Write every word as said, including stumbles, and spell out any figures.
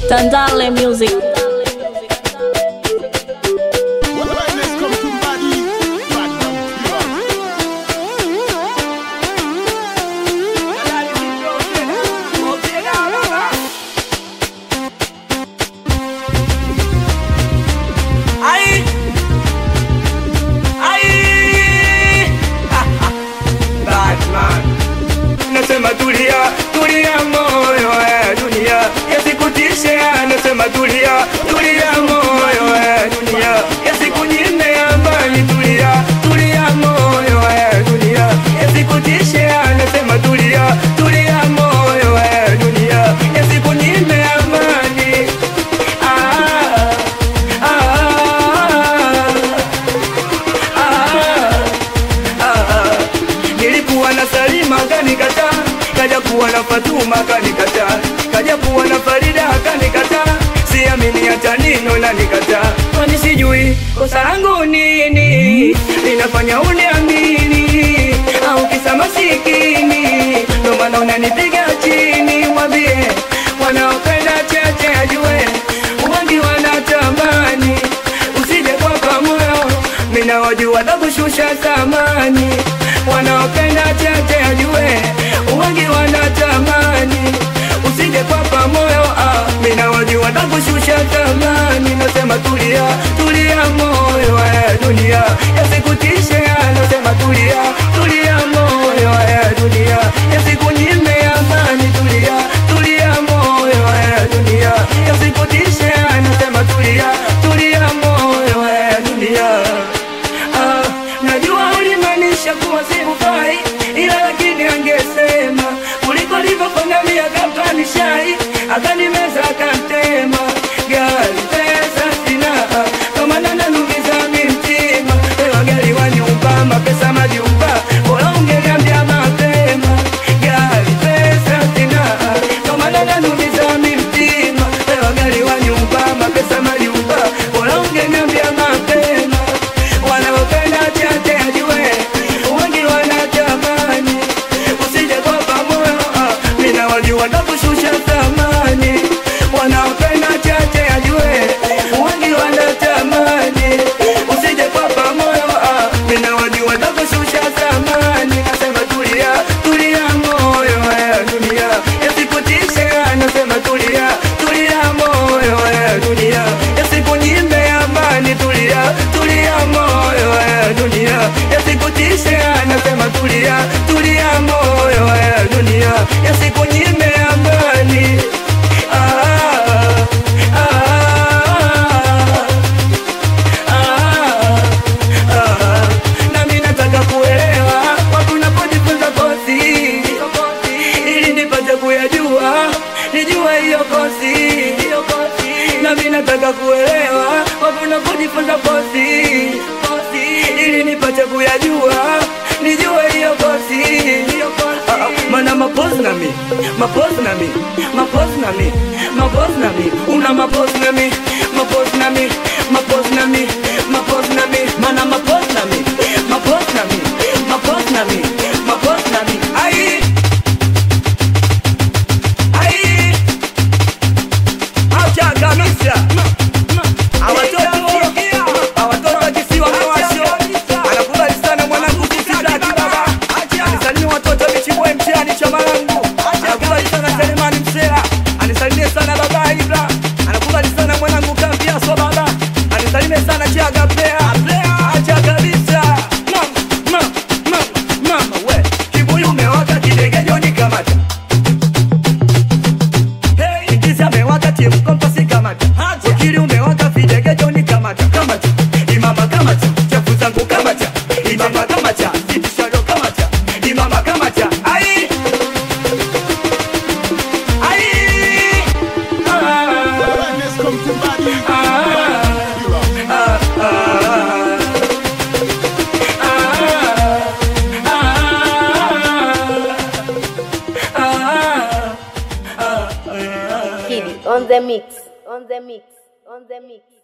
Tandale Music. Nasema tulia, tulia moyo eh dunia, yasikutishe. Nasema tulia, tulia moyo eh dunia, yasikunyime amani. Tulia, tulia moyo eh dunia, yasikutishe. Nasema tulia, tulia moyo eh dunia, yasikunyime amani. Ah, ah, ah, ah. Nilikuwa na Salima kanikataa, kaja kuwa na Fatuma kanikataa, kaja kuwa na Farida kanikataa, siamini hata neno na nikataa. Kwani sijui kosa langu nini linafanya uniamini, au kisa masikini ndo maana unanipiga chini? Mwambie wanaopenda chache ajue wengi wanatamani, usije kwa moyo mina wajua takushusha thamani. Wanaopenda chache ajue wengi wanatamani, usije kwa moyo ah, mina wajua takushusha thamani. Nasema tulia, tulia moyo eh dunia, yasikutishe. Nasema tulia, tulia moyo eh dunia, yasikunyime amani. Tulia, tulia moyo eh dunia, yasikutishe. Nasema tulia, tulia moyo eh dunia. Ah, najua ulimaanisha kuwa sikufai, ila lakini angesema kuliko alivyofanya mimi, akamtanishai akanimeza akantema. Gari pesa sina, kama nana numiza mtima. Ewa gari wa nyumba, mapesa majumba, bora ungeniambia mapema. Gari pesa sina, kama nana numiza mtima. Ewa gari wa nyumba, mapesa majumba, bora ungeniambia mapema. Wanaopenda chache ajue wengi wanatamani, usije kwa moyo ah, mina wajua takushusha thamani. Wanaopenda chache ajue wengi wanatamani, usije kwa moyo ah, mina wajua takushusha thamani. Nasema tulia, tulia moyo eh dunia, yasikutishe. Nasema tulia, tulia moyo eh dunia, yasikunyime amani. Tulia, tulia moyo eh dunia, yasikutishe. Nasema tulia, tulia moyo eh dunia, yasikunyime amani. Ah, ah, ah, ah. Nami nataka kuelewa wapi unapojifunza kosi, ili nipate kuyajua, nijue hiyo kosi. Nami nataka kuelewa wapi unapojifunza kosi, ili nipate kuyajua, nijue hiyo kosi. Ah, ah, mana mapozi na mi, mapozi na mi, mapozi na mi, mapozi na mi, una mapozi na mi, mapozi na mi, mapozi na mi, mapozi na mi, mana mapozi na mi, mapozi na mi, mapozi na mi, mapozi na mi. Ai, ai, acha kabisa. Awatoto, awatoto kisiwa mwasho, anakubali sana mwanangu kusitaki baba. Anisalimie watoto michibwe mtiani cha malangu, anakubali sana Selemani Msela. Anisalimie sana baba Ibra, anakubali sana mwanangu Kambia so baba. Anisalimie sana Chaga Plea, acha kabisa. Mama, mama, mama we, kibuyu umewaka kidege joni kamata. Hey, ndizi amewaka timu kompasi kamata. Ukili umewaka fidege joni kamata, kamata. Imama kamata, chafu zangu kamata. Imama kamata, sitishalo kamata. Imama kamata, ai, ai, ah, ah, Kid on the mix, on the mix, on the mix.